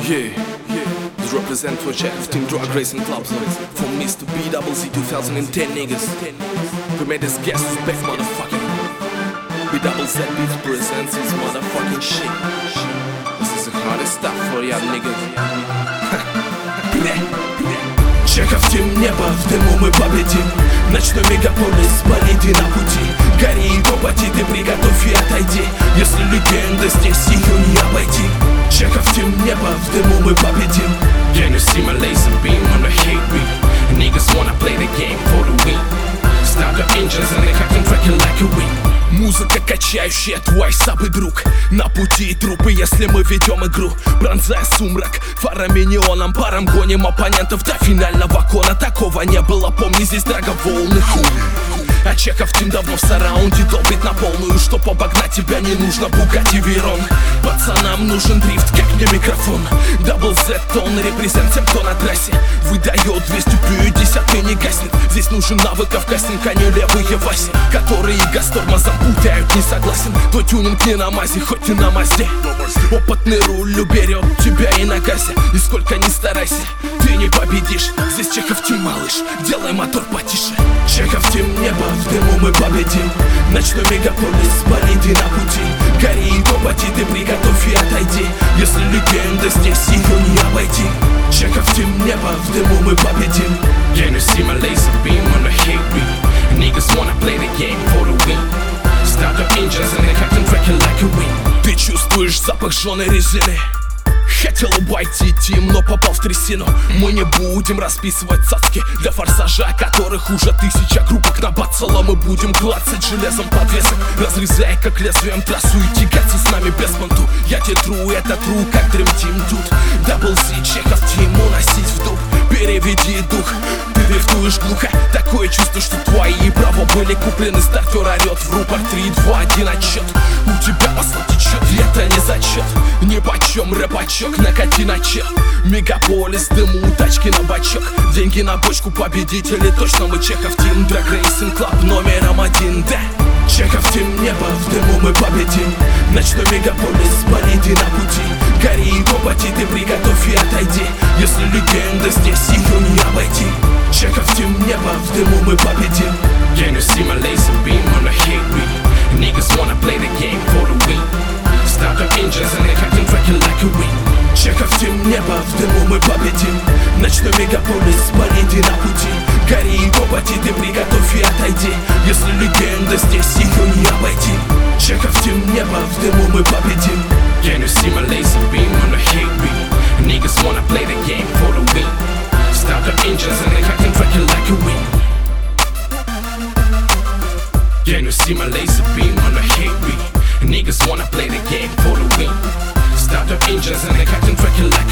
Yeah, this represent for Chef Team Drug Racing Clubs. From Mr. BZZ 2010 niggas. We made this guest respect motherfucking BZZ Beats presents his motherfucking shit. This is the hardest stuff for y'all niggas. Чехов Team, небо в дыму мы победим. Ночной мегаполис, болиды на пути. Гори и топоти, ты приготовь и отойди. Если легенда здесь, ее не обойти. Чехов Team, небо в дыму мы победим. Can you see my laser beam on the hate beat? Niggas wanna play the game for the win. Start the engines and they can track it like a wing. Музыка, качающая твой слабый друг. На пути трупы, если мы ведем игру. Пронзая сумрак, фарами неоном, паром гоним оппонентов до финального кона. Такого не было, помни, здесь драговолны хуй. А Чехов Team давно в сараунде долбит на полную. Чтоб обогнать тебя, не нужно Bugatti Veyron. Пацанам нужен дрифт, как мне микрофон. Double Z, он репрезент тем, кто на трассе. Выдает 250 и не гаснет. Здесь нужен навыков кастинг, а не левые Васи, которые газ-тормозом путают, не согласен. Твой тюнинг не на мазе, хоть и на мазде. Опытный руль уберет тебя и на газе. И сколько ни старайся, ты не победишь. Здесь Чехов Team, малыш, делай мотор потише. Чехов Team, небо в дыму мы победим. Ночной мегаполис, болиды на пути. Гори и топоти, ты приготовь и отойди. Если легенда здесь, ее не обойти. Чехов Team, небо в дыму мы победим. Can you see my laser beam on the hate beat? Niggas wanna play the game for the win. Start the engines and they can track it like a wing. Ты чувствуешь запах жженой резины. Хотел обойти Team, но попал в трясину. Мы не будем расписывать цацки для форсажа, которых уже 1000 группок набацало. Мы будем клацать железом подвесок, разрезая как лезвием трассу и тягаться с нами без понту. Я тебе тру, это тру, как Dream Team тут. Double Z, Чехов Team, уносить в дуб. Переведи дух, ты дрифтуешь глухо. Такое чувство, что твои права были куплены. Стартер орет в рупор, 3, 2, 1 отчет. У тебя масло течет, это не зачет. Ни почем рэпачок, накати на чек. Мегаполис, дыму, тачки на бачок. Деньги на бочку, победители точно мы. Чехов Team, Drug Racing Club номером 1, да. Чехов Team, небо в дыму мы победим. Ночной мегаполис, болиды на пути. Гори и топоти, ты приготовь и отойди. Если легенда здесь, ее не обойти. Чехов Team, небо в дыму мы победим. Can you see my laser beam on the hate beat? Niggas wanna play the game for the win. Start the engines and they can track it like a wing. Чехов Team, небо в дыму мы победим. Ночной мегаполис, болиды на пути. Гори и топоти, ты приготовь и отойди. Если легенда здесь, ее не обойти. Чехов Team, небо в дыму мы победим. Can you see my laser beam on the hate beat? Niggas wanna play the game for the win. Start the engines and they can track it like a wing. Can you see my laser beam on the hate beat? Niggas wanna play the game for the win. Start the engines and they can track it like